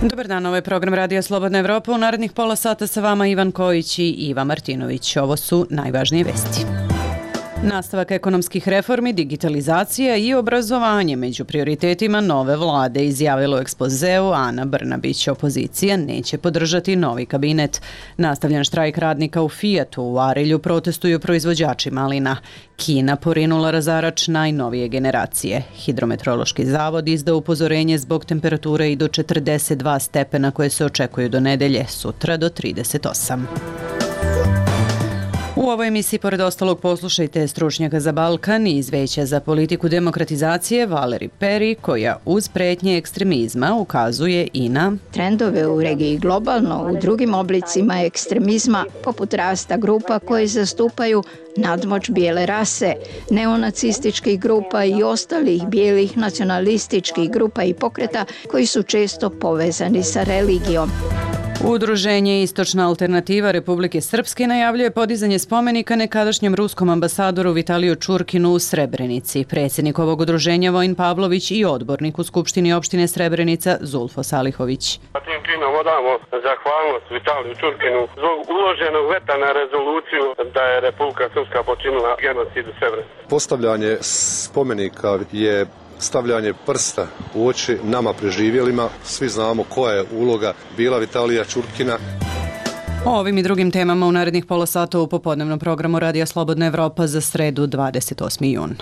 Dobar dan, ovo je program Radija Slobodna Evropa. U narednih pola sata sa vama Ivan Kojić i Iva Martinović. Ovo su najvažnije vesti. Nastavak ekonomskih reformi, digitalizacija i obrazovanje među prioritetima nove vlade, izjavilo u ekspozeu Ana Brnabić. Opozicija neće podržati novi kabinet. Nastavljen štrajk radnika u Fijatu, u Arilju protestuju proizvođači malina. Kina porinula razarač najnovije generacije. Hidrometeorološki zavod izdao upozorenje zbog temperature i do 42 stepena koje se očekuju do nedelje, sutra do 38. U ovoj emisiji, pored ostalog, poslušajte stručnjaka za Balkan i iz Veća za politiku demokratizacije Valeri Peri, koja uz pretnje ekstremizma ukazuje i na trendove u regiji globalno, u drugim oblicima ekstremizma, poput rasta grupa koje zastupaju nadmoć bijele rase, neonacističkih grupa i ostalih bijelih nacionalističkih grupa i pokreta koji su često povezani sa religijom. Udruženje Istočna alternativa Republike Srpske najavljuje podizanje spomenika nekadašnjem ruskom ambasadoru Vitaliju Čurkinu u Srebrenici. Predsjednik ovog udruženja Vojin Pavlović i odbornik u Skupštini opštine Srebrenica Zulfo Salihović. Tim činom odamo zahvalnost Vitaliju Čurkinu zbog uloženog veta na rezoluciju da je Republika Srpska počinila genocid u Srebrenici. Postavljanje spomenika je stavljanje prsta u oči nama preživjelima. Svi znamo koja je uloga bila Vitalija Čurkina. O ovim i drugim temama u narednih pola sata u popodnevnom programu Radija Slobodna Evropa za sredu 28. jun.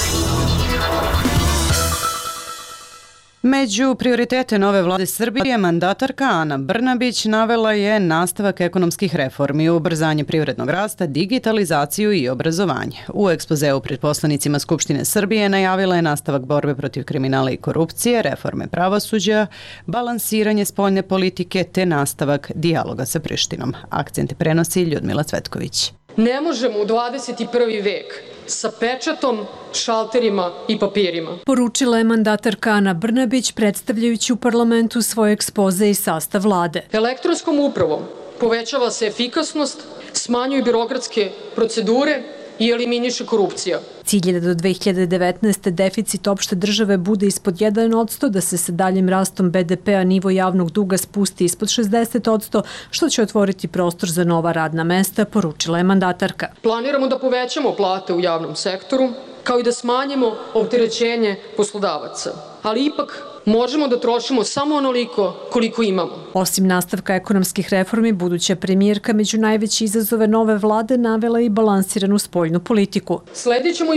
Među prioritete nove vlade Srbije, mandatarka Ana Brnabić navela je nastavak ekonomskih reformi, ubrzanje privrednog rasta, digitalizaciju i obrazovanje. U ekspozeu pred poslanicima Skupštine Srbije najavila je nastavak borbe protiv kriminala i korupcije, reforme pravosuđa, balansiranje spoljne politike te nastavak dijaloga sa Prištinom. Akcente prenosi Ljudmila Cvetković. Ne možemo u 21. vek sa pečatom, šalterima i papirima. Poručila je mandatarka Ana Brnabić predstavljajući u parlamentu svoj ekspoze i sastav vlade. Elektronskom upravom povećava se efikasnost, smanjuju birokratske procedure i eliminiše korupcija. Cilj je da do 2019. deficit opšte države bude ispod 1%, da se sa daljim rastom BDP-a nivo javnog duga spusti ispod 60%, što će otvoriti prostor za nova radna mesta, poručila je mandatarka. Planiramo da povećamo plate u javnom sektoru, kao i da smanjimo opterećenje poslodavaca. Ali ipak možemo da trošimo samo onoliko koliko imamo. Osim nastavka ekonomskih reformi, buduća premijerka među najveće izazove nove vlade navela i balansiranu spoljnu politiku. Sledit ćemo i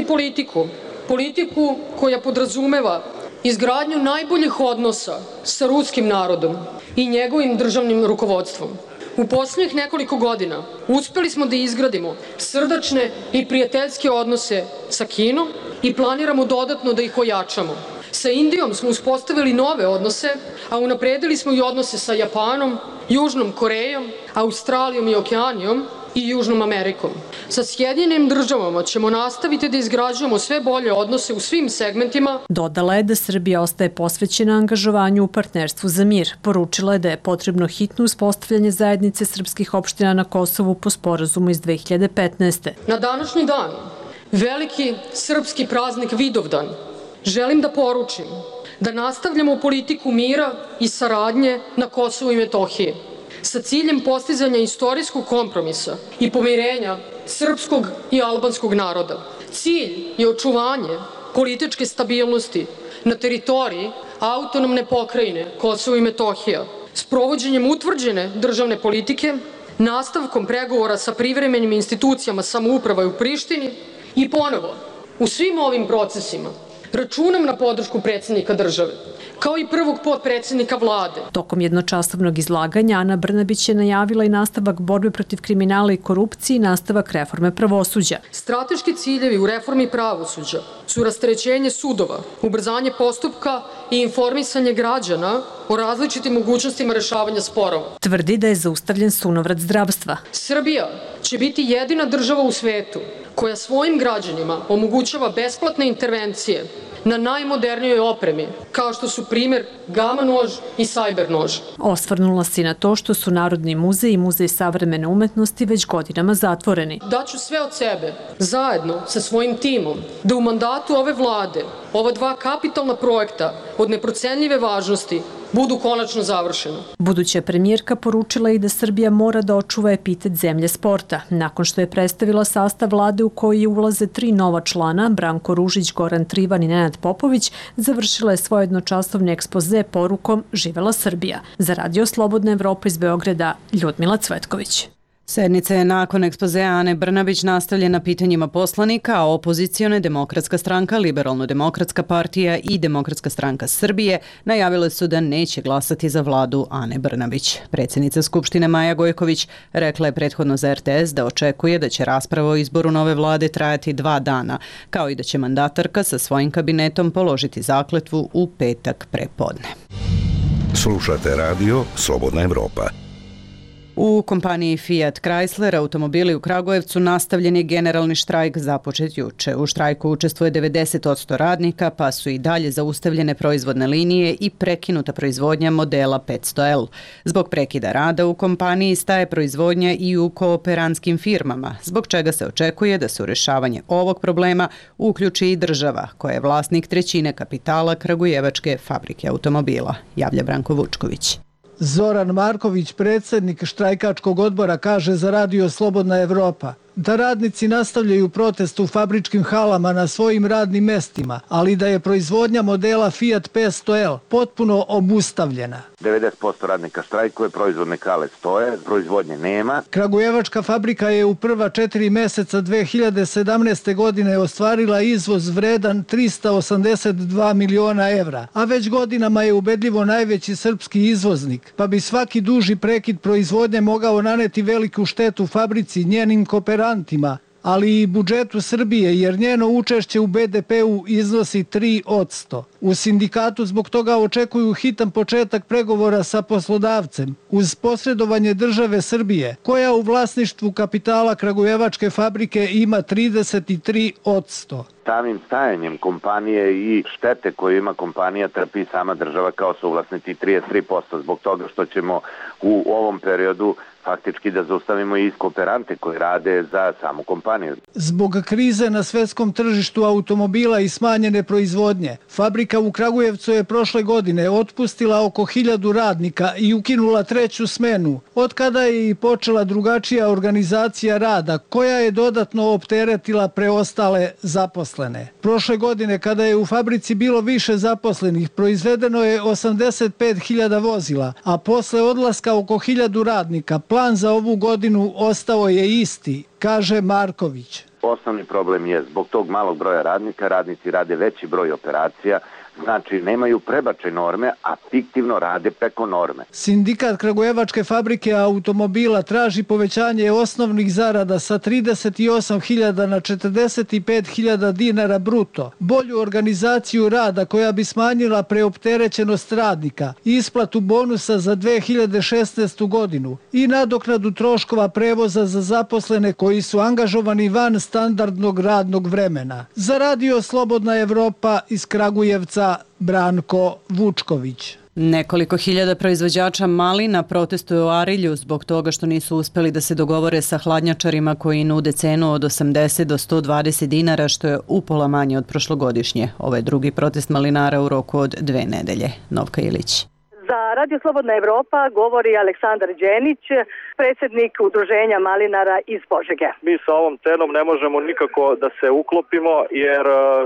politiku koja podrazumeva izgradnju najboljih odnosa sa ruskim narodom i njegovim državnim rukovodstvom. U posljednjih nekoliko godina uspjeli smo da izgradimo srdačne i prijateljske odnose sa Kinom i planiramo dodatno da ih ojačamo. Sa Indijom smo uspostavili nove odnose, a unapredili smo i odnose sa Japanom, Južnom Korejom, Australijom i Okeanijom i Južnom Amerikom. Sa Sjedinjenim državama ćemo nastaviti da izgrađujemo sve bolje odnose u svim segmentima. Dodala je da Srbija ostaje posvećena angažovanju u partnerstvu za mir. Poručila je da je potrebno hitno uspostavljanje zajednice srpskih opština na Kosovu po sporazumu iz 2015. Na današnji dan, veliki srpski praznik Vidovdan, želim da poručim da nastavljamo politiku mira i saradnje na Kosovu i Metohiji sa ciljem postizanja istorijskog kompromisa i pomirenja srpskog i albanskog naroda. Cilj je očuvanje političke stabilnosti na teritoriji autonomne pokrajine Kosovo i Metohija s provođenjem utvrđene državne politike, nastavkom pregovora sa privremenim institucijama samouprave u Prištini i ponovo u svim ovim procesima računam na podršku predsjednika države, kao i prvog potpredsjednika vlade. Tokom jednočasovnog izlaganja Ana Brnabić je najavila i nastavak borbe protiv kriminala i korupcije i nastavak reforme pravosuđa. Strateški ciljevi u reformi pravosuđa su rasterećenje sudova, ubrzanje postupka i informisanje građana o različitim mogućnostima rešavanja sporova. Tvrdi da je zaustavljen sunovrat zdravstva. Srbija će biti jedina država u svetu koja svojim građanima omogućava besplatne intervencije na najmodernijoj opremi, kao što su primjer Gama nož i Cyber nož. Osvrnula se na to što su Narodni muzej i Muzej savremene umetnosti već godinama zatvoreni. Daću sve od sebe, zajedno sa svojim timom, da u mandatu ove vlade ova dva kapitalna projekta od neprocenljive važnosti budu konačno završena. Buduća premijerka poručila i da Srbija mora da očuva epitet zemlje sporta. Nakon što je predstavila sastav vlade u koji ulaze 3 nova člana, Branko Ružić, Goran Trivan i Nenad Popović, završila je svoj jednočasovni ekspoze porukom Živela Srbija. Za Radio Slobodna Evropa iz Beograda, Ljudmila Cvetković. Sednica je nakon ekspozea Ane Brnabić nastavljena pitanjima poslanika, a opozicione Demokratska stranka, Liberalno-demokratska partija i Demokratska stranka Srbije najavile su da neće glasati za vladu Ane Brnabić. Predsjednica Skupštine Maja Gojković rekla je prethodno za RTS da očekuje da će rasprava o izboru nove vlade trajati 2 dana, kao i da će mandatarka sa svojim kabinetom položiti zakletvu u petak prepodne. Slušate radio Slobodna Evropa. U kompaniji Fiat Chrysler automobili u Kragujevcu nastavljen je generalni štrajk započet juče. U štrajku učestvuje 90% radnika, pa su i dalje zaustavljene proizvodne linije i prekinuta proizvodnja modela 500L. Zbog prekida rada u kompaniji staje proizvodnja i u kooperantskim firmama, zbog čega se očekuje da se u rješavanje ovog problema uključi i država, koja je vlasnik 1/3 kapitala Kragujevačke fabrike automobila, javlja Branko Vučković. Zoran Marković, predsjednik štrajkačkog odbora, kaže za Radio Slobodna Evropa da radnici nastavljaju protest u fabričkim halama na svojim radnim mestima, ali da je proizvodnja modela Fiat 500L potpuno obustavljena. 90% radnika štrajkuje, proizvodne hale stoje, proizvodnje nema. Kragujevačka fabrika je u prva 4 meseca 2017. godine ostvarila izvoz vredan 382 miliona evra, a već godinama je ubedljivo najveći srpski izvoznik, pa bi svaki duži prekid proizvodnje mogao naneti veliku štetu fabrici, njenim kooperantima, ali i budžetu Srbije, jer njeno učešće u BDP-u iznosi 3%. U sindikatu zbog toga očekuju hitan početak pregovora sa poslodavcem, uz posredovanje države Srbije, koja u vlasništvu kapitala Kragujevačke fabrike ima 33%. Samim stajanjem kompanije i štete koje ima kompanija trpi sama država kao suvlasnici 33%, zbog toga što ćemo u ovom periodu faktički da zaustavimo i kooperante koji rade za samu kompaniju. Zbog krize na svetskom tržištu automobila i smanjene proizvodnje, fabrika u Kragujevcu je prošle godine otpustila oko 1000 radnika i ukinula 3. smenu, od kada je i počela drugačija organizacija rada, koja je dodatno opteretila preostale zaposlene. Prošle godine, kada je u fabrici bilo više zaposlenih, proizvedeno je 85.000 vozila, a posle odlaska oko 1000 radnika, plan za ovu godinu ostao je isti, kaže Marković. Osnovni problem je zbog tog malog broja radnika, radnici rade veći broj operacija, znači nemaju prebačaj norme, a fiktivno rade preko norme. Sindikat Kragujevačke fabrike automobila traži povećanje osnovnih zarada sa 38.000 na 45.000 dinara bruto, bolju organizaciju rada koja bi smanjila preopterećenost radnika, isplatu bonusa za 2016. godinu i nadoknadu troškova prevoza za zaposlene koji su angažovani van standardnog radnog vremena. Za Radio Slobodna Evropa iz Kragujevca, Branko Vučković. Nekoliko hiljada proizvođača malina protestuje u Arilju zbog toga što nisu uspeli da se dogovore sa hladnjačarima koji nude cenu od 80 do 120 dinara, što je upola manje od prošlogodišnje. Ovo je drugi protest malinara u roku od 2 nedelje. Novka Ilić. Za Radio Slobodna Evropa govori Aleksandar Đenić, predsjednik udruženja malinara iz Požege. Mi sa ovom cenom ne možemo nikako da se uklopimo jer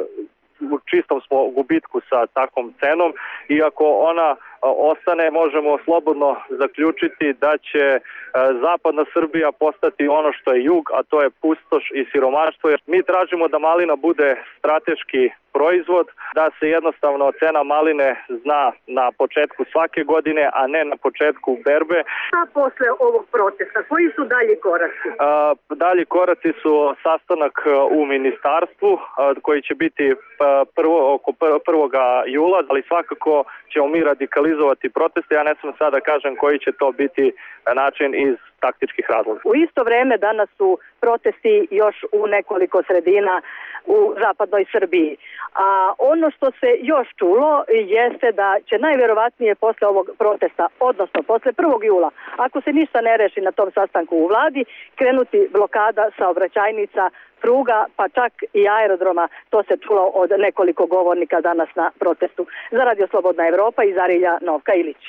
u čistom smo gubitku sa takvom cenom. Iako ona ostane, možemo slobodno zaključiti da će zapadna Srbija postati ono što je jug, a to je pustoš i siromaštvo. Jer mi tražimo da malina bude strateški proizvod, da se jednostavno cena maline zna na početku svake godine, a ne na početku berbe. A posle ovog protesta, koji su dalji koraci? Dalji koraci su sastanak u ministarstvu koji će biti oko 1. jula, ali svakako ćemo mi radikalizovati proteste. Ja ne sam sada kažem koji će to biti način iz taktičkih razloga. U isto vreme danas su protesti još u nekoliko sredina u zapadnoj Srbiji. A ono što se još čulo jeste da će najvjerovatnije posle ovog protesta, odnosno posle 1. jula, ako se ništa ne reši na tom sastanku u vladi, krenuti blokada saobraćajnica pruga, pa čak i aerodroma. To se čulo od nekoliko govornika danas na protestu. Za Radio Slobodna Evropa iz Arilja, Novka Ilić.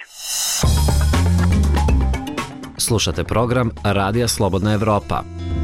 Slušate program Radija Slobodna Evropa.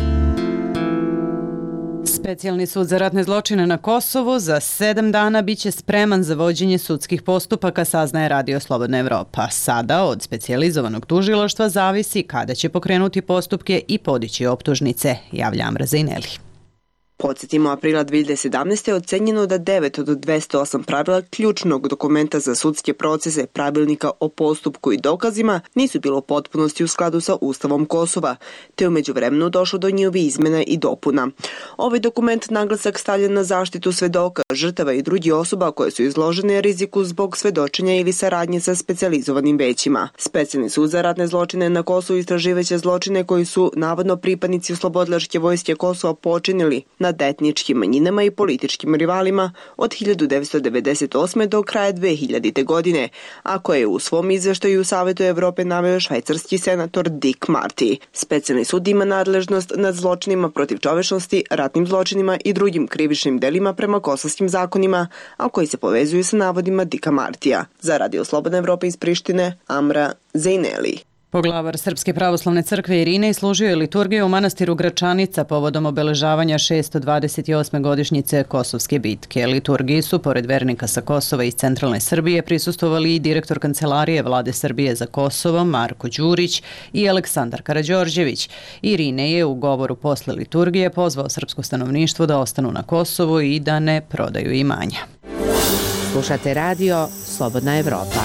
Specijalni sud za ratne zločine na Kosovu za 7 dana biće spreman za vođenje sudskih postupaka, saznaje Radio Slobodna Evropa. Sada od specijalizovanog tužilaštva zavisi kada će pokrenuti postupke i podići optužnice, javlja Amra Zajneli. Podsjetimo, aprila 2017. je ocenjeno da 9 od 208 pravila ključnog dokumenta za sudske procese, pravilnika o postupku i dokazima, nisu bilo u potpunosti u skladu sa Ustavom Kosova, te u međuvremenu došlo do njihovih izmena i dopuna. Ovaj dokument naglasak stavlja na zaštitu svedoka, žrtava i drugih osoba koje su izložene riziku zbog svedočenja ili saradnje sa specijalizovanim većima. Specijalni sud za ratne zločine na Kosovu istraživaće zločine koji su navodno pripadnici Oslobodilačke vojske Kosova počinili nad etničkim manjinama i političkim rivalima od 1998. do kraja 2000. godine, a koje je u svom izveštaju Savetu Evrope naveo švajcarski senator Dick Marty. Specijalni sud ima nadležnost nad zločinima protiv čovečnosti, ratnim zločinima i drugim krivičnim delima prema kosovskim zakonima, a koji se povezuju sa navodima Dicka Martija. Za Radio Slobodna Evropa iz Prištine, Amra Zajneli. Poglavar Srpske pravoslavne crkve Irinej služio je liturgiju u manastiru Gračanica povodom obeležavanja 628. godišnjice Kosovske bitke. Liturgiji su, pored vernika sa Kosova i iz centralne Srbije, prisustvovali i direktor Kancelarije Vlade Srbije za Kosovo Marko Đurić i Aleksandar Karađorđević. Irinej je u govoru posle liturgije pozvao srpsko stanovništvo da ostanu na Kosovu i da ne prodaju imanja. Slušate Radio Slobodna Evropa.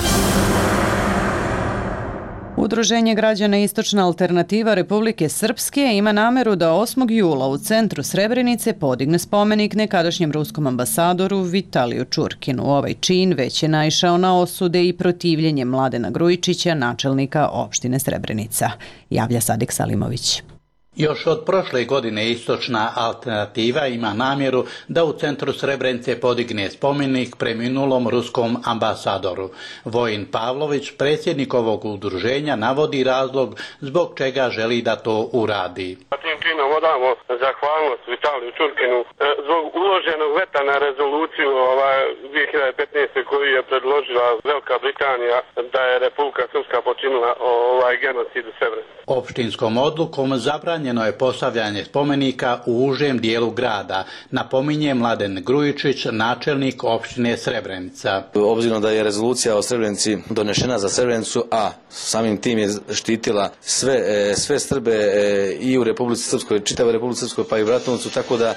Udruženje građana Istočna alternativa Republike Srpske ima nameru da 8. jula u centru Srebrenice podigne spomenik nekadašnjem ruskom ambasadoru Vitaliju Čurkinu. Ovaj čin već je naišao na osude i protivljenje Mladena Grujičića, načelnika opštine Srebrenica, javlja Sadik Salimović. Još od prošle godine Istočna alternativa ima namjeru da u centru Srebrenice podigne spomenik preminulom ruskom ambasadoru. Vojin Pavlović, predsjednik ovog udruženja, navodi razlog zbog čega želi da to uradi. Tim činom odamo zahvalnost Vitaliju Čurkinu zbog uloženog veta na rezoluciju 2015. koju je predložila Velika Britanija da je Republika Srpska počinila genocid u Srebrenici. Opštinskom odlukom zabranjeno je postavljanje spomenika u užem dijelu grada, napominje Mladen Grujičić, načelnik opštine Srebrenica. Obzirom da je rezolucija o Srebrenici donešena za Srebrenicu, a samim tim je štitila sve Srbe i u Republici Srpskoj, čitavoj Republici Srpskoj pa i u Bratuncu, tako da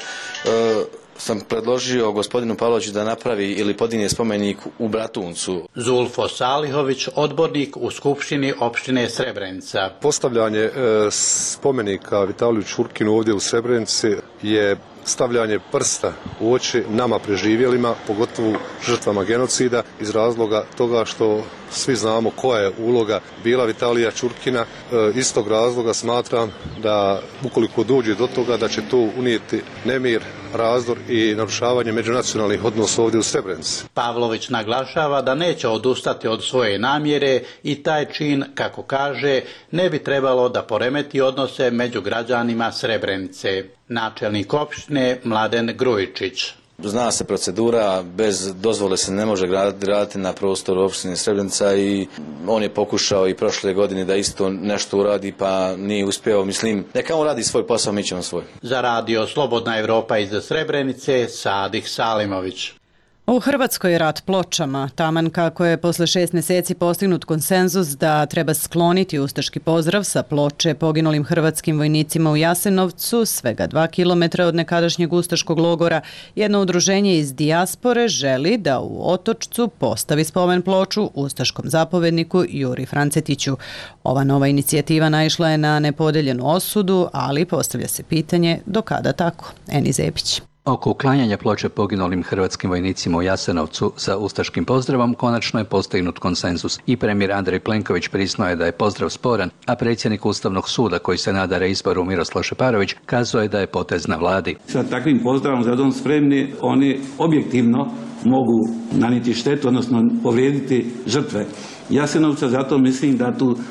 sam predložio gospodinu Pavloviću da napravi ili podigne spomenik u Bratuncu. Zulfo Salihović, odbornik u Skupštini opštine Srebrenica. Postavljanje spomenika Vitaliju Čurkinu ovdje u Srebrenici je stavljanje prsta u oči nama preživjelima, pogotovo žrtvama genocida, iz razloga toga što svi znamo koja je uloga bila Vitalija Čurkina. Iz tog razloga smatram da ukoliko dođe do toga da će to unijeti nemir, razdor i narušavanje međunacionalnih odnosa ovdje u Srebrenici. Pavlović naglašava da neće odustati od svoje namjere i taj čin, kako kaže, ne bi trebalo da poremeti odnose među građanima Srebrenice. Načelnik opštine Mladen Grujičić. Zna se procedura, bez dozvole se ne može graditi na prostoru opštine Srebrenica i on je pokušao i prošle godine da isto nešto uradi pa nije uspio. Mislim, neka on radi svoj posao, mi ćemo svoj. Za Radio Slobodna Evropa iz Srebrenice, Sadik Salimović. U Hrvatskoj je rat pločama, taman kako je posle 6 mjeseci postignut konsenzus da treba skloniti ustaški pozdrav sa ploče poginulim hrvatskim vojnicima u Jasenovcu, svega 2 kilometra od nekadašnjeg ustaškog logora. Jedno udruženje iz dijaspore želi da u Otočcu postavi spomen ploču ustaškom zapovedniku Juri Francetiću. Ova nova inicijativa naišla je na nepodeljenu osudu, ali postavlja se pitanje do kada tako. Eni Zepić. Oko uklanjanja ploče poginulim hrvatskim vojnicima u Jasenovcu sa ustaškim pozdravom konačno je postignut konsenzus i premijer Andrej Plenković priznao je da je pozdrav sporan, a predsjednik Ustavnog suda koji se nada reizboru Miroslav Šeparović kazao je da je potez na vladi. Sa takvim pozdravom za dom spremni oni objektivno mogu nanijeti štetu, odnosno povrijediti žrtve Jasenovca, zato mislim da tu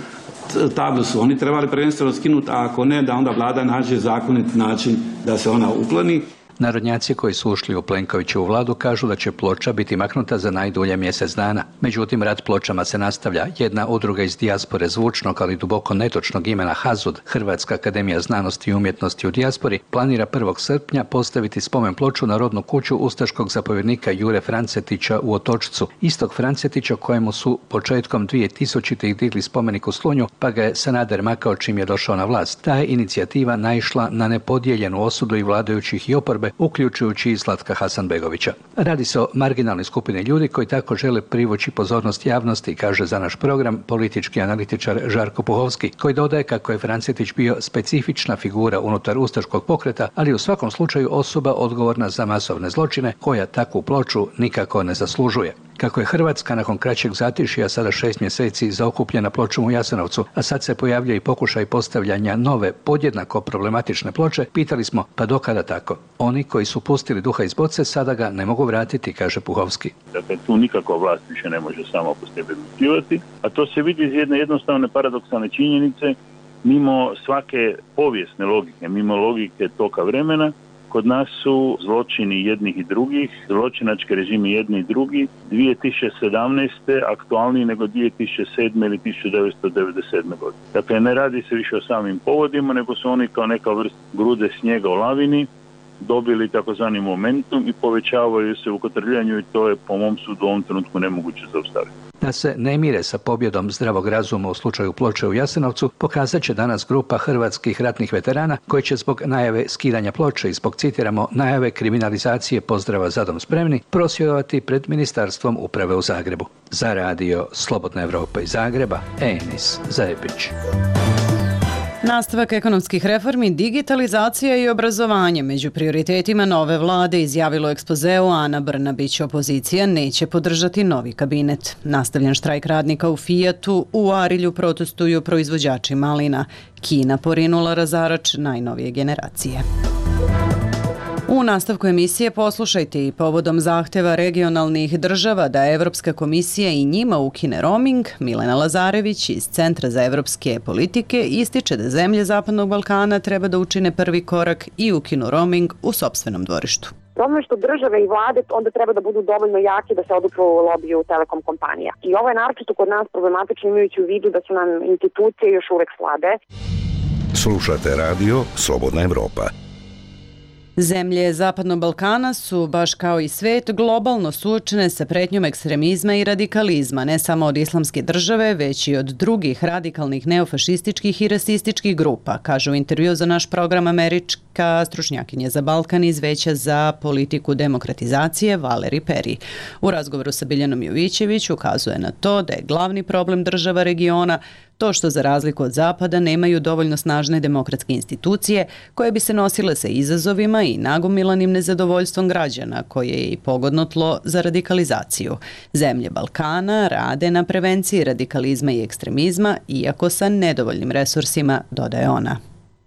tablu su oni trebali prvenstveno skinuti, a ako ne, da onda vlada nađe zakonit način da se ona ukloni. Narodnjaci koji su ušli u Plenkovićevu vladu kažu da će ploča biti maknuta za najdulje mjesec dana. Međutim, rad pločama se nastavlja. Jedna udruga iz dijaspore zvučnog, ali duboko netočnog imena HAZUD, Hrvatska akademija znanosti i umjetnosti u dijaspori, planira 1. srpnja postaviti spomen ploču na rodnu kuću ustaškog zapovjednika Jure Francetića u Otočcu. Istog Francetića kojemu su početkom 2000-ih digli spomenik u Slunju, pa ga je Sanader makao čim je došao na vlast. Ta je inicijativa naišla na nepodijeljenu osudu i vladajućih i oporbe, uključujući i Zlatka Hasanbegovića. Radi se o marginalnoj skupini ljudi koji tako žele privući pozornost javnosti, kaže za naš program politički analitičar Žarko Puhovski, koji dodaje kako je Francetić bio specifična figura unutar ustaškog pokreta, ali u svakom slučaju osoba odgovorna za masovne zločine, koja takvu ploču nikako ne zaslužuje. Kako je Hrvatska nakon kraćeg zatišja sada 6 mjeseci zaokupljena pločom u Jasenovcu, a sad se pojavlja i pokušaj postavljanja nove, podjednako problematične ploče, pitali smo pa dokada tako? Oni koji su pustili duha iz boce sada ga ne mogu vratiti, kaže Puhovski. Dakle, tu nikako vlast više ne može samo po sebi odlučivati, a to se vidi iz jedne jednostavne paradoksalne činjenice, mimo svake povijesne logike, mimo logike toka vremena. Kod nas su zločini jednih i drugih, zločinački režimi jedni i drugi, 2017. aktualniji nego 2007. ili 1997. godine. Dakle, ne radi se više o samim povodima, nego su oni kao neka vrsta grude snijega u lavini dobili takozvani momentum i povećavaju se u kotrljanju i to je po mom sudu u ovom trenutku nemoguće zaustaviti. Da se ne mire sa pobjedom zdravog razuma u slučaju ploče u Jasenovcu, pokazat će danas grupa hrvatskih ratnih veterana koji će zbog najave skidanja ploče i zbog, citiramo, najave kriminalizacije pozdrava za dom spremni, prosvjedovati pred Ministarstvom uprave u Zagrebu. Za radio Slobodna Evropa iz Zagreba, Enis Zajepić. Nastavak ekonomskih reformi, digitalizacija i obrazovanje među prioritetima nove vlade, izjavilo u ekspozeu Ana Brnabić. Opozicija neće podržati novi kabinet. Nastavljen štrajk radnika u Fijatu, u Arilju protestuju proizvođači malina. Kina porinula razarač najnovije generacije. U nastavku emisije poslušajte i povodom zahteva regionalnih država da Evropska komisija i njima ukine roaming, Milena Lazarević iz Centra za evropske politike ističe da zemlje Zapadnog Balkana treba da učine prvi korak i ukinu roaming u sopstvenom dvorištu. Problem je što države i vlade onda treba da budu dovoljno jake da se odupru lobiju telekom kompanija. I ovo je naročito kod nas problematično imajući u vidu da su nam institucije još uvek slabe. Slušate radio Slobodna Evropa. Zemlje Zapadnog Balkana su, baš kao i svet, globalno suočene sa pretnjom ekstremizma i radikalizma, ne samo od islamske države, već i od drugih radikalnih neofašističkih i rasističkih grupa, kaže u intervju za naš program američka stručnjakinja za Balkan iz Veća za politiku demokratizacije Valeri Peri. U razgovoru sa Biljanom Jovićević ukazuje na to da je glavni problem država regiona to što za razliku od Zapada nemaju dovoljno snažne demokratske institucije koje bi se nosile sa izazovima i nagomilanim nezadovoljstvom građana, koje je i pogodno tlo za radikalizaciju. Zemlje Balkana rade na prevenciji radikalizma i ekstremizma, iako sa nedovoljnim resursima, dodaje ona.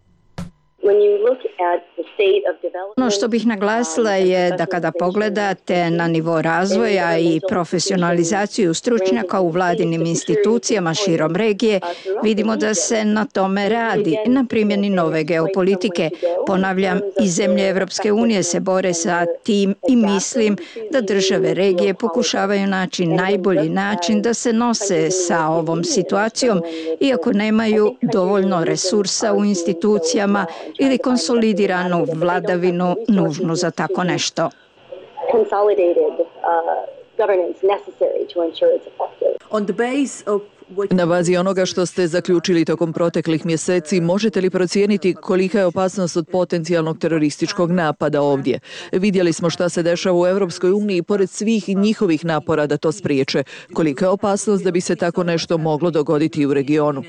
Ono što bih naglasila je da kada pogledate na nivo razvoja i profesionalizaciju stručnjaka u vladinim institucijama širom regije, vidimo da se na tome radi, na primjeni nove geopolitike. Ponavljam, i zemlje Evropske unije se bore sa tim i mislim da države regije pokušavaju naći najbolji način da se nose sa ovom situacijom, iako nemaju dovoljno resursa u institucijama ili konsolidiranu vladavinu nužnu za tako nešto. Na bazi onoga što ste zaključili tokom proteklih mjeseci, možete li procijeniti kolika je opasnost od potencijalnog terorističkog napada ovdje? Vidjeli smo šta se dešava u Europskoj uniji pored svih njihovih napora da to spriječe. Kolika je opasnost da bi se tako nešto moglo dogoditi u regionu?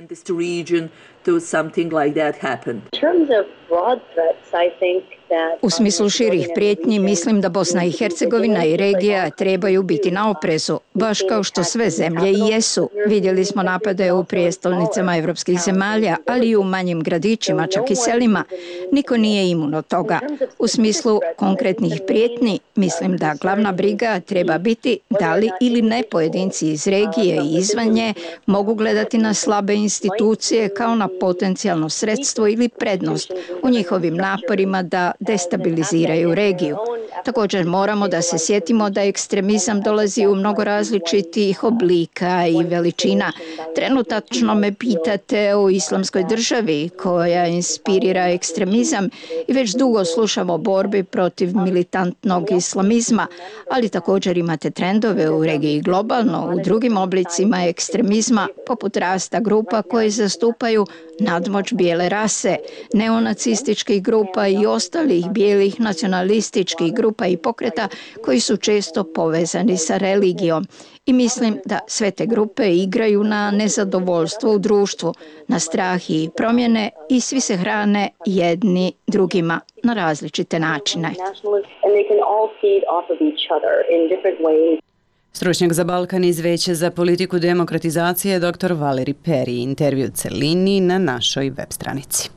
U smislu širih prijetnji mislim da Bosna i Hercegovina i regija trebaju biti na oprezu, baš kao što sve zemlje i jesu. Vidjeli smo napade u prijestolnicama evropskih zemalja, ali i u manjim gradićima, čak i selima. Niko nije imun od toga. U smislu konkretnih prijetnji mislim da glavna briga treba biti da li ili ne pojedinci iz regije i izvan nje mogu gledati na slabe institucije kao na potencijalno sredstvo ili prednost u njihovim naporima da destabiliziraju regiju. Također moramo da se sjetimo da ekstremizam dolazi u mnogo različitih oblika i veličina. Trenutačno me pitate o Islamskoj državi koja inspirira ekstremizam i već dugo slušamo o borbi protiv militantnog islamizma, ali također imate trendove u regiji globalno u drugim oblicima ekstremizma poput rasta grupa koje zastupaju nadmoć bijele rase, neonacističkih grupa i ostalih bijelih nacionalističkih grupa i pokreta koji su često povezani sa religijom. I mislim da sve te grupe igraju na nezadovoljstvo u društvu, na strah i promjene i svi se hrane jedni drugima na različite načine. Stručnjak za Balkan iz Veća za politiku demokratizacije dr. Valeri Peri, intervju celini na našoj web stranici.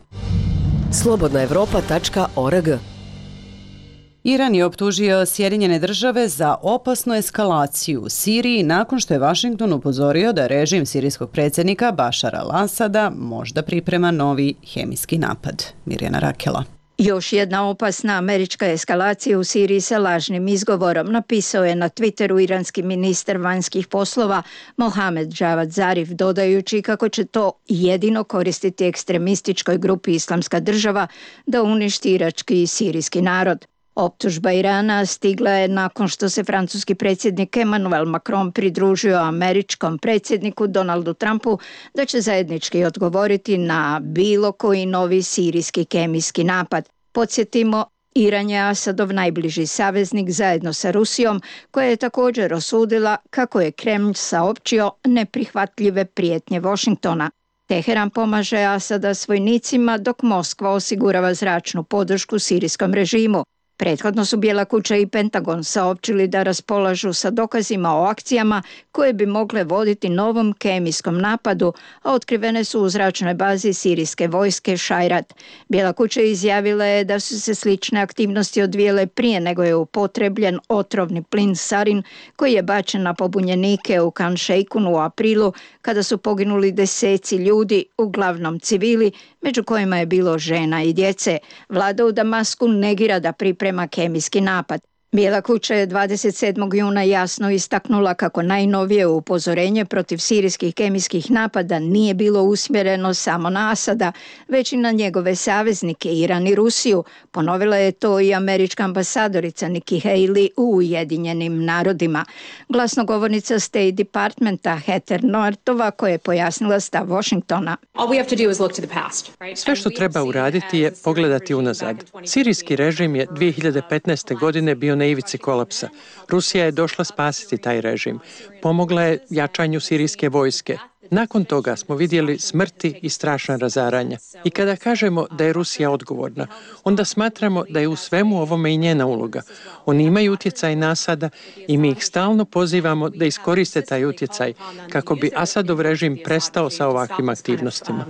Slobodnaevropa.org. Iran je optužio Sjedinjene države za opasnu eskalaciju u Siriji nakon što je Washington upozorio da režim sirijskog predsjednika Bašara al-Asada možda priprema novi hemijski napad. Mirjana Rakela. Još jedna opasna američka eskalacija u Siriji sa lažnim izgovorom, napisao je na Twitteru iranski ministar vanjskih poslova Mohamed Javad Zarif, dodajući kako će to jedino koristiti ekstremističkoj grupi Islamska država da uništi irački i sirijski narod. Optužba Irana stigla je nakon što se francuski predsjednik Emmanuel Macron pridružio američkom predsjedniku Donaldu Trumpu da će zajednički odgovoriti na bilo koji novi sirijski kemijski napad. Podsjetimo, Iran je Asadov najbliži saveznik zajedno sa Rusijom, koja je također osudila kako je Kremlj saopćio neprihvatljive prijetnje Washingtona. Teheran pomaže Asada s vojnicima dok Moskva osigurava zračnu podršku sirijskom režimu. Prethodno su Bijela kuća i Pentagon saopćili da raspolažu sa dokazima o akcijama koje bi mogle voditi novom kemijskom napadu, a otkrivene su u zračnoj bazi sirijske vojske Šajrat. Bijela kuća izjavila je da su se slične aktivnosti odvijele prije nego je upotrebljen otrovni plin sarin koji je bačen na pobunjenike u Khan Sheikhounu u aprilu kada su poginuli deseci ljudi, uglavnom civili, među kojima je bilo žena i djece. Vlada u Damasku negira da priprema kemijski napad. Bijela kuća je 27. juna jasno istaknula kako najnovije upozorenje protiv sirijskih kemijskih napada nije bilo usmjereno samo na Asada, već i na njegove saveznike Iran i Rusiju. Ponovila je to i američka ambasadorica Nikki Haley u Ujedinjenim narodima. Glasnogovornica State Departmenta Heather Nauertova koja je pojasnila stav Washingtona. Sve što treba uraditi je pogledati unazad. Sirijski režim je 2015. godine bio na ivici kolapsa. Rusija je došla spasiti taj režim. Pomogla je jačanju sirijske vojske. Nakon toga smo vidjeli smrti i strašna razaranja. I kada kažemo da je Rusija odgovorna, onda smatramo da je u svemu ovome i njena uloga. Oni imaju utjecaj na Asada i mi ih stalno pozivamo da iskoriste taj utjecaj kako bi Asadov režim prestao sa ovakvim aktivnostima.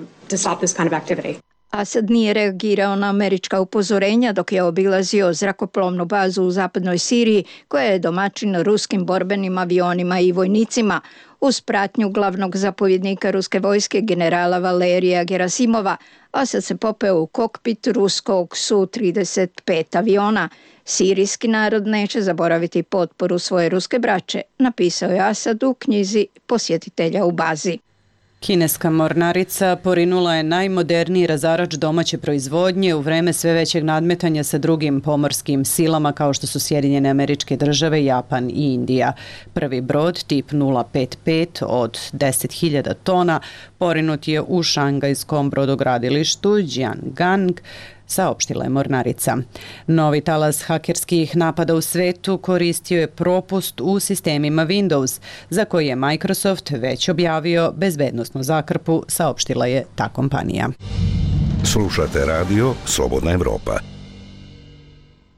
Asad nije reagirao na američka upozorenja dok je obilazio zrakoplovnu bazu u zapadnoj Siriji koja je domaćin ruskim borbenim avionima i vojnicima. Uz pratnju glavnog zapovjednika ruske vojske generala Valerija Gerasimova, Asad se popeo u kokpit ruskog Su-35 aviona. Sirijski narod neće zaboraviti potporu svoje ruske braće, napisao je Asad u knjizi posjetitelja u bazi. Kineska mornarica porinula je najmoderniji razarač domaće proizvodnje u vreme sve većeg nadmetanja sa drugim pomorskim silama kao što su Sjedinjene Američke Države, Japan i Indija. Prvi brod tip 055 od 10.000 tona porinut je u šangajskom brodogradilištu Jianggang, saopštila je mornarica. Novi talas hakerskih napada u svetu koristio je propust u sistemima Windows, za koji je Microsoft već objavio bezbednosnu zakrpu, saopštila je ta kompanija. Slušate radio Slobodna Evropa.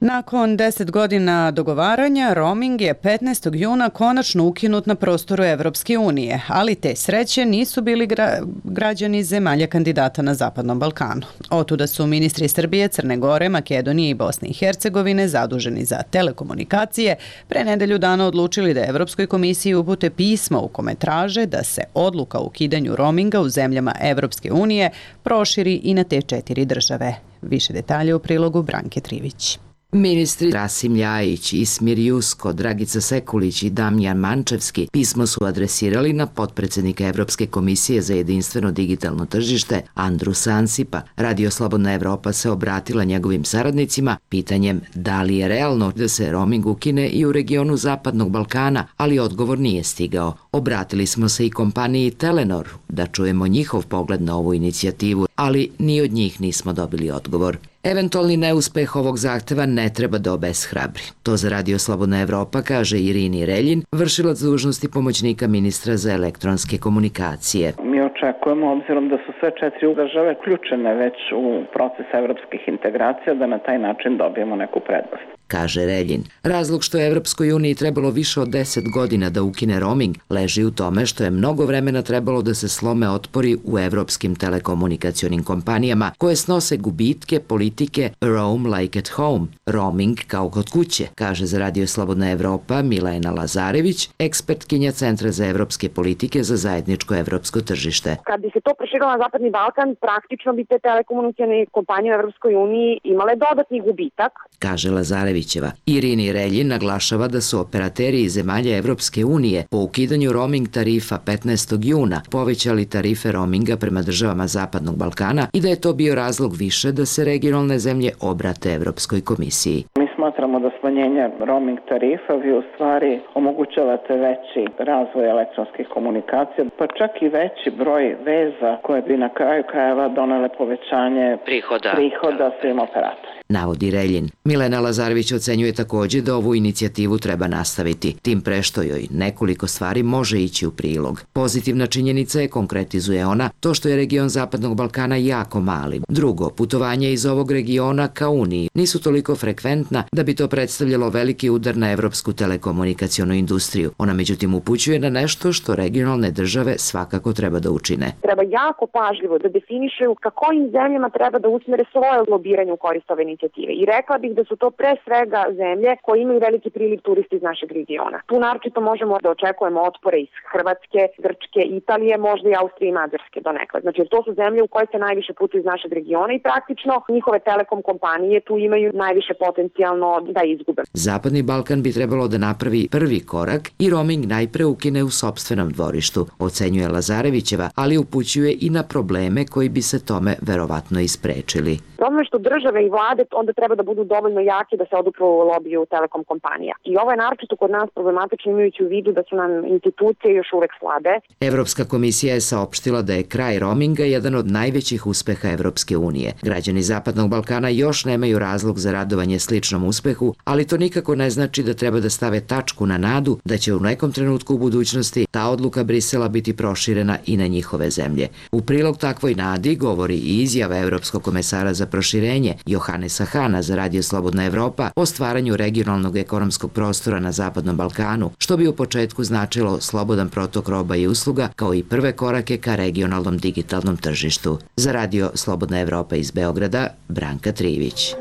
Nakon 10 godina dogovaranja, roaming je 15. juna konačno ukinut na prostoru Evropske unije, ali te sreće nisu bili građani zemalja kandidata na Zapadnom Balkanu. Otuda su ministri Srbije, Crne Gore, Makedonije i Bosne i Hercegovine zaduženi za telekomunikacije pre nedelju dana odlučili da Evropskoj komisiji upute pismo u kome traže da se odluka o ukidanju roaminga u zemljama Evropske unije proširi i na te 4 države. Više detalje u prilogu Branke Trivić. Ministri Rasim Ljajić, Ismir Jusko, Dragica Sekulić i Damjan Mančevski pismo su adresirali na potpredsednika Evropske komisije za jedinstveno digitalno tržište Andru Sansipa. Radio Slobodna Evropa se obratila njegovim saradnicima pitanjem da li je realno da se roaming ukine i u regionu Zapadnog Balkana, ali odgovor nije stigao. Obratili smo se i kompaniji Telenor da čujemo njihov pogled na ovu inicijativu, ali ni od njih nismo dobili odgovor. Eventualni neuspeh ovog zahteva ne treba da obeshrabri. To za Radio Slobodna Evropa kaže Irini Reljin, vršilac dužnosti pomoćnika ministra za elektronske komunikacije. Mi očekujemo, obzirom da su sve 4 države uključene već u proces evropskih integracija, da na taj način dobijemo neku prednost, kaže Reljin. Razlog što je Evropskoj uniji trebalo više od 10 godina da ukine roaming leži u tome što je mnogo vremena trebalo da se slome otpori u evropskim telekomunikacionim kompanijama koje snose gubitke politike Roam like at home, roaming kao kod kuće, kaže za Radio Slobodna Evropa Milena Lazarević, ekspertkinja Centra za evropske politike za zajedničko evropsko tržište. Kad bi se to proširilo na Zapadni Balkan, praktično bi te telekomunikacione kompanije u Evropskoj uniji imale dodatni gubitak, kaže Lazarevićeva. Irini Reljin naglašava da su operateri iz zemalja Evropske unije po ukidanju roaming tarifa 15. juna povećali tarife roaminga prema državama Zapadnog Balkana i da je to bio razlog više da se regionalne zemlje obrate Evropskoj komisiji. Mi smatramo da smanjenje roaming tarifa vi u stvari omogućavate veći razvoj elektronskih komunikacija, pa čak i veći broj veza koje bi na kraju krajeva donele povećanje prihoda svim operatorima, navodi Reljin. Milena Lazarević ocenjuje takođe da ovu inicijativu treba nastaviti, tim pre što joj nekoliko stvari može ići u prilog. Pozitivna činjenica je, konkretizuje ona, to što je region Zapadnog Balkana jako mali. Drugo, putovanja iz ovog regiona ka Uniji nisu toliko frekventna da bi to predstavljalo veliki udar na evropsku telekomunikacionu industriju. Ona međutim upućuje na nešto što regionalne države svakako treba da učine. Treba jako pažljivo da definišu ka kojim zemljama treba da usmere svoje lobiranje u korist ove inicijative. I rekla bih da su to pre svega zemlje koje imaju veliki priliv turista iz našeg regiona. Tu naročito možemo da očekujemo otpore iz Hrvatske, Grčke, Italije, možda i Austrije i Mađarske donekle. Znači, to su zemlje u koje se najviše putuju iz našeg regiona i praktično njihove telekom kompanije tu imaju najviše potencijalno da izgube. Zapadni Balkan bi trebalo da napravi prvi korak i roaming najpre ukine u sopstvenom dvorištu, ocenjuje Lazarevićeva, ali upućuje i na probleme koji bi se tome verovatno isprečili. Ono što države i vlade onda treba da budu dovoljno jake da se odupru lobiju telekom kompanija. I ovo je naročito kod nas problematično imajući u vidu da su nam institucije još uvek slabe. Evropska komisija je saopštila da je kraj roaminga jedan od najvećih uspeha Evropske unije. Građani Zapadnog Balkana još nemaju razlog za radovanje sličnom uspehu, ali to nikako ne znači da treba da stave tačku na nadu da će u nekom trenutku u budućnosti ta odluka Brisela biti proširena i na njihove zemlje. U prilog takvoj nadi govori i izjava Evropskog komesara za proširenje Johannesa Hana za Radio Slobodna Evropa o stvaranju regionalnog ekonomskog prostora na Zapadnom Balkanu, što bi u početku značilo slobodan protok roba i usluga kao i prve korake ka regionalnom digitalnom tržištu. Za Radio Slobodna Evropa iz Beograda, Branka Trivić.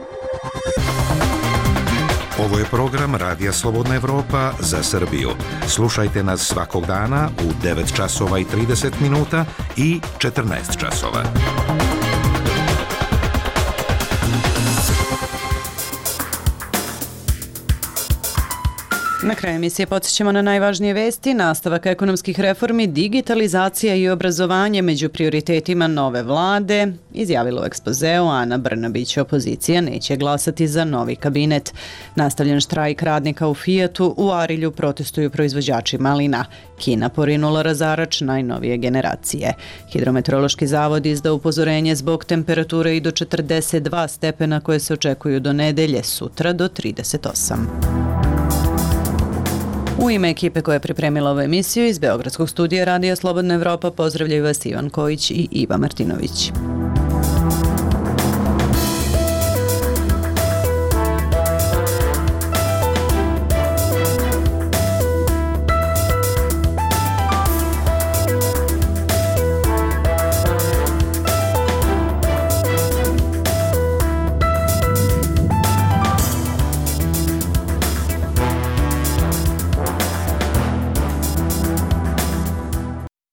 Ovo je program Radija Slobodna Evropa za Srbiju. Slušajte nas svakog dana u 9 časova i 30 minuta i 14 časova. Na kraju emisije podsjećamo na najvažnije vesti, nastavak ekonomskih reformi, digitalizacija i obrazovanje među prioritetima nove vlade, izjavila u ekspozeu Ana Brnabić. Opozicija neće glasati za novi kabinet. Nastavljen štrajk radnika u Fijatu, u Arilju protestuju proizvođači malina. Kina porinula razarač najnovije generacije. Hidrometeorološki zavod izdao upozorenje zbog temperature i do 42 stepena koje se očekuju do nedelje, sutra do 38. U ime ekipe koja je pripremila ovu emisiju iz Beogradskog studija Radija Slobodna Evropa pozdravljaju vas Ivan Kojić i Iva Martinović.